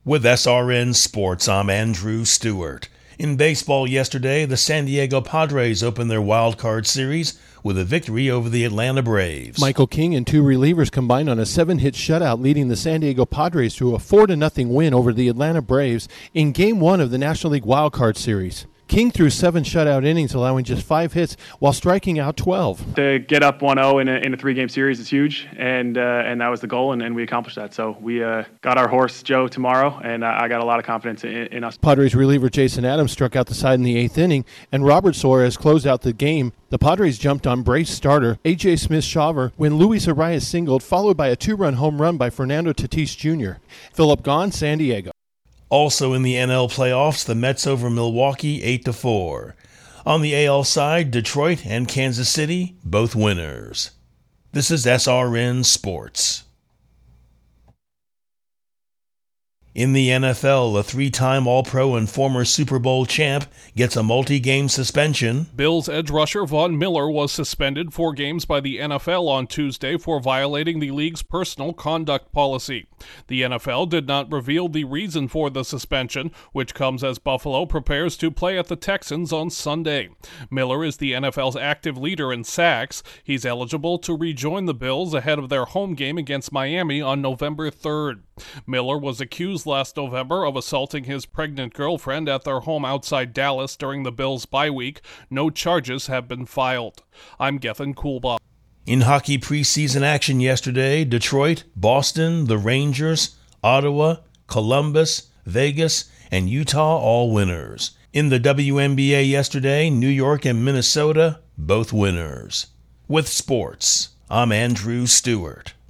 With SRN Sports, I'm Andrew Stewart. In baseball yesterday, the San Diego Padres opened their wild card series with a victory over the Atlanta Braves. Michael King and two relievers combined on a 7-hit shutout, leading the San Diego Padres to a 4-0 win over the Atlanta Braves in Game 1 of the National League Wild Card Series. King threw 7 shutout innings, allowing just 5 hits while striking out 12. To get up 1-0 in a 3-game series is huge, and that was the goal, and we accomplished that. So we got our horse, Joe, tomorrow, and I got a lot of confidence in us. Padres reliever Jason Adams struck out the side in the 8th inning, and Robert Suarez closed out the game. The Padres jumped on Braves starter A.J. Smith-Shawver when Luis Arias singled, followed by a 2-run home run by Fernando Tatis Jr. Philip Gahn, San Diego. Also in the NL playoffs, the Mets over Milwaukee 8-4. On the AL side, Detroit and Kansas City, both winners. This is SRN Sports. In the NFL, a 3-time All-Pro and former Super Bowl champ gets a multi-game suspension. Bills edge rusher Von Miller was suspended 4 games by the NFL on Tuesday for violating the league's personal conduct policy. The NFL did not reveal the reason for the suspension, which comes as Buffalo prepares to play at the Texans on Sunday. Miller is the NFL's active leader in sacks. He's eligible to rejoin the Bills ahead of their home game against Miami on November 3rd. Miller was accused last November of assaulting his pregnant girlfriend at their home outside Dallas during the Bills' bye week. No charges have been filed. I'm Gethin Coolbaugh. In hockey preseason action yesterday, Detroit, Boston, the Rangers, Ottawa, Columbus, Vegas, and Utah all winners. In the WNBA yesterday, New York and Minnesota, both winners. With sports, I'm Andrew Stewart.